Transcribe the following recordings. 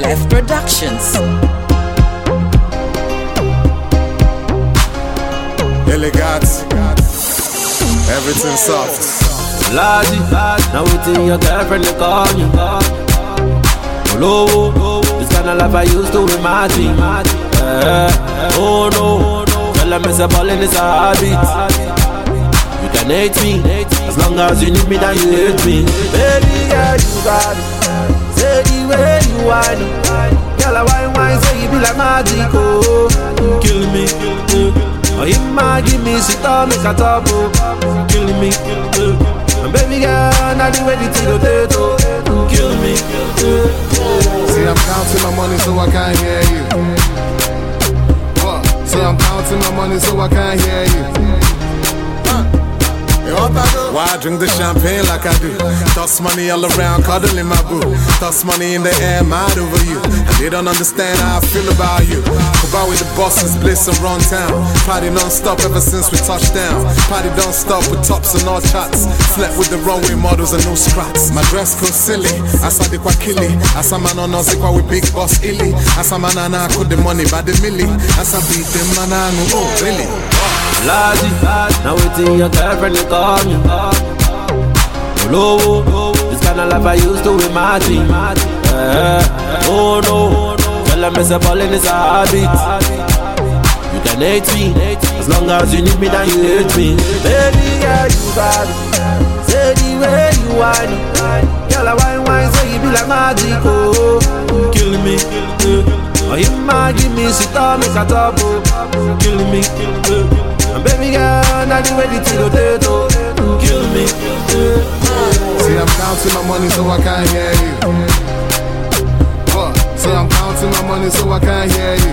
Clef Productions. Elegance, everything soft. Lazy, now waiting your girlfriend to call you. Low, this kind of life I used to with my team. Oh no, tell them it's a ballin', it's a habit. You can hate me, as long as you need me, then you hate me. Baby girl, you got it. Say the way you whine, girl, I whine, say you be like magic, oh. Kill me, oh, you might give me sit on, make a top, oh. Kill me, and baby girl, not the way the potato. Kill me, See, I'm counting my money so I can't hear you. What? See, I'm counting my money so I can't hear you. Why I drink the champagne like I do? Toss money all around, cuddling my boo. Toss money in the air, mad over you. And they don't understand how I feel about you. About with the bosses, bliss and run town. Party non-stop ever since we touched down. Party don't stop with tops and all chats. Slept with the runway models and no scraps. My dress code silly, asa de kwa kili. Asa man on us kwa with big boss illy. Asa man ana could the money by the milli. Asa beat them man oh really. Lazy, now waiting your girlfriend to call me. Low, this kind of life I used to with my team. Oh no, tell them it's a ballin', it's a habit. You can hate me, as long as you need me, then you hate me. Baby girl, you got it. Say the way you whine, girl, I whine, say you be like magic, oh. Kill me, oh, you might give me sit on, make a top, oh. Kill me, and baby girl, not the way the potato. Kill me. See, I'm counting my money so I can't hear you. What? See, I'm counting my money so I can't hear you.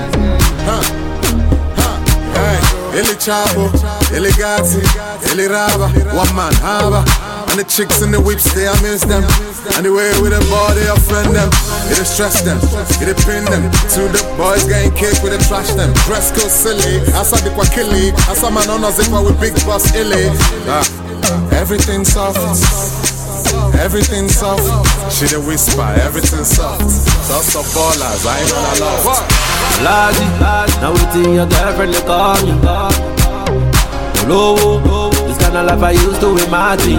Hey, Illy Chapo, Illy Gatti, Illy Raba, one man, Haba. And the chicks in the whips, they I miss them. And the way with the ball, they offend them. It stress them, it pin them. To the boys getting kicked with the trash them. Dress code silly, asa di kwa killy. Asa man on us with big boss illy. Everything soft, everything soft. She the whisper, everything soft. Sauce of ballers, I ain't on a love. Lazy, now waiting your girlfriend to call me. Low, this kind of life I used to with my team.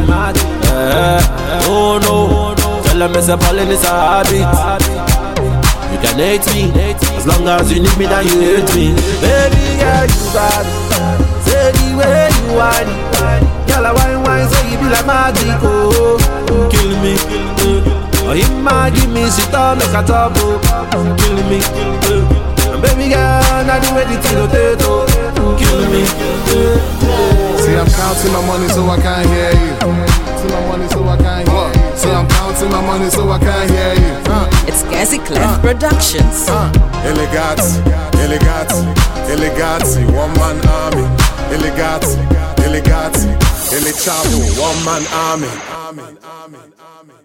Oh no, tell them it's a ballin', it's a habit. You can hate me, as long as you need me, then you hate me. Baby girl, you got it. Say the way you whine, girl, I whine, say you be like magic, oh. Kill me, oh, you might give me sit on, make a top, oh. Kill me, and baby girl, not the way the potato. Kill me. See, I'm counting my money so I can't hear you. See my money so I can't hear you. See, I'm counting my money so I can't hear you. It's Cassie Clef Productions. Elegance, elegance, elegance, one man army. Elegance, elegance, Illy Chapo, one man army.